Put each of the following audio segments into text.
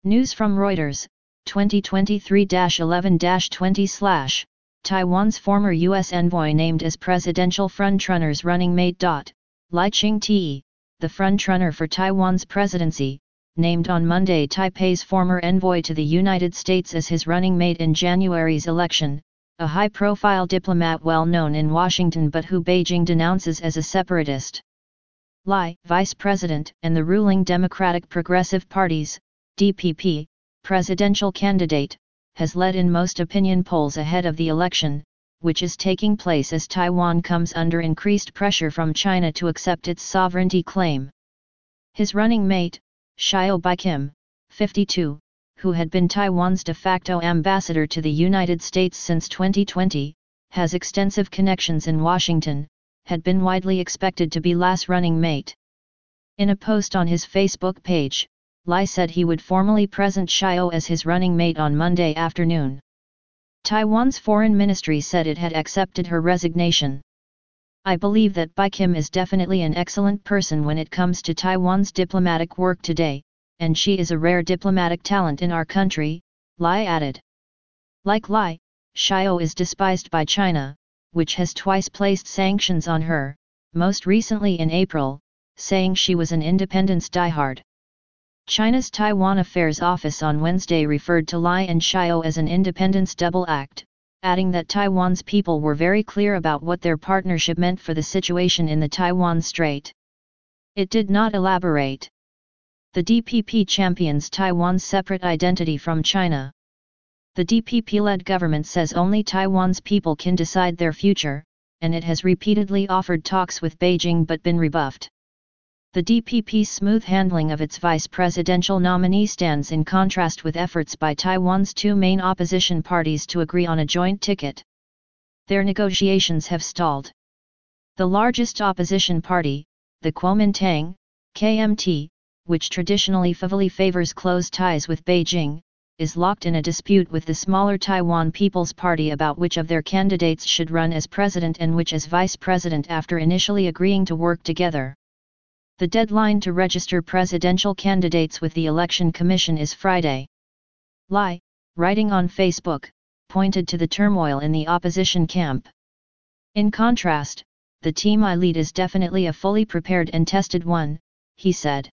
News from Reuters, 2023-11-20/ Taiwan's former U.S. envoy named as presidential frontrunner's running mate. Lai Ching-te, the frontrunner for Taiwan's presidency, named on Monday Taipei's former envoy to the United States as his running mate in January's election, a high-profile diplomat well known in Washington but who Beijing denounces as a separatist. Lai, vice president and the ruling Democratic Progressive Party's, DPP, presidential candidate, has led in most opinion polls ahead of the election, which is taking place as Taiwan comes under increased pressure from China to accept its sovereignty claim. His running mate, Xiao Baikim, 52, who had been Taiwan's de facto ambassador to the United States since 2020, has extensive connections in Washington, had been widely expected to be Lai's running mate. In a post on his Facebook page, Lai said he would formally present Xiao as his running mate on Monday afternoon. Taiwan's foreign ministry said it had accepted her resignation. "I believe that Baikim is definitely an excellent person when it comes to Taiwan's diplomatic work today, and she is a rare diplomatic talent in our country," Lai added. Like Lai, Xiao is despised by China, which has twice placed sanctions on her, most recently in April, saying she was an independence diehard. China's Taiwan Affairs Office on Wednesday referred to Lai and Xiao as an independence double act, adding that Taiwan's people were very clear about what their partnership meant for the situation in the Taiwan Strait. It did not elaborate. The DPP champions Taiwan's separate identity from China. The DPP-led government says only Taiwan's people can decide their future, and it has repeatedly offered talks with Beijing but been rebuffed. The DPP's smooth handling of its vice presidential nominee stands in contrast with efforts by Taiwan's two main opposition parties to agree on a joint ticket. Their negotiations have stalled. The largest opposition party, the Kuomintang, KMT, which traditionally favors close ties with Beijing, is locked in a dispute with the smaller Taiwan People's Party about which of their candidates should run as president and which as vice president after initially agreeing to work together. The deadline to register presidential candidates with the Election Commission is Friday. Lai, writing on Facebook, pointed to the turmoil in the opposition camp. "In contrast, the team I lead is definitely a fully prepared and tested one," he said.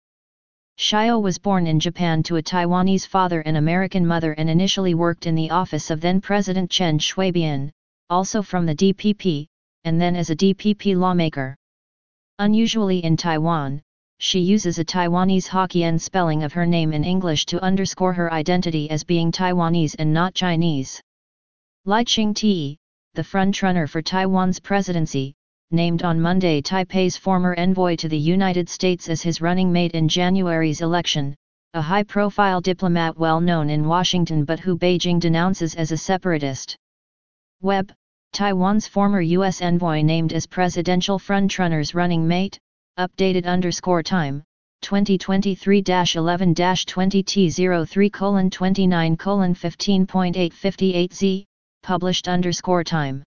Xiao was born in Japan to a Taiwanese father and American mother and initially worked in the office of then-President Chen Shui-bian, also from the DPP, and then as a DPP lawmaker. Unusually in Taiwan, she uses a Taiwanese Hokkien spelling of her name in English to underscore her identity as being Taiwanese and not Chinese. Lai Ching-te, the frontrunner for Taiwan's presidency, named on Monday Taipei's former envoy to the United States as his running mate in January's election, a high-profile diplomat well known in Washington but who Beijing denounces as a separatist. Web, Taiwan's former U.S. envoy named as presidential frontrunner's running mate, updated _time, 2023-11-20T03:29:15.858Z, published _time.